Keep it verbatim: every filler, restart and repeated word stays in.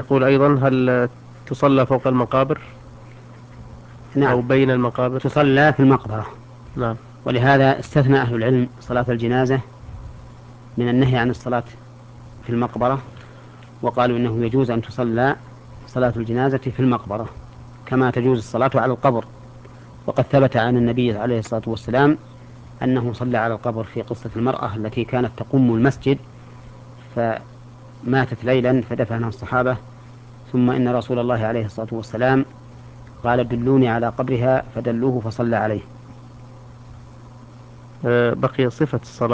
يقول أيضا: هل تصلى فوق المقابر نعم، أو بين المقابر؟ تصلى في المقبرة. نعم. ولهذا استثنى أهل العلم صلاة الجنازة من النهي عن الصلاة في المقبرة، وقالوا إنه يجوز أن تصلى صلاة الجنازة في المقبرة كما تجوز الصلاة على القبر. وقد ثبت عن النبي عليه الصلاة والسلام أنه صلى على القبر في قصة المرأة التي كانت تقوم المسجد فماتت ليلا فدفنها الصحابة، ثم إن رسول الله عليه الصلاة والسلام قال: دلوني على قبرها، فدلوه فصلى عليه. آه، بقي صفة الصلاة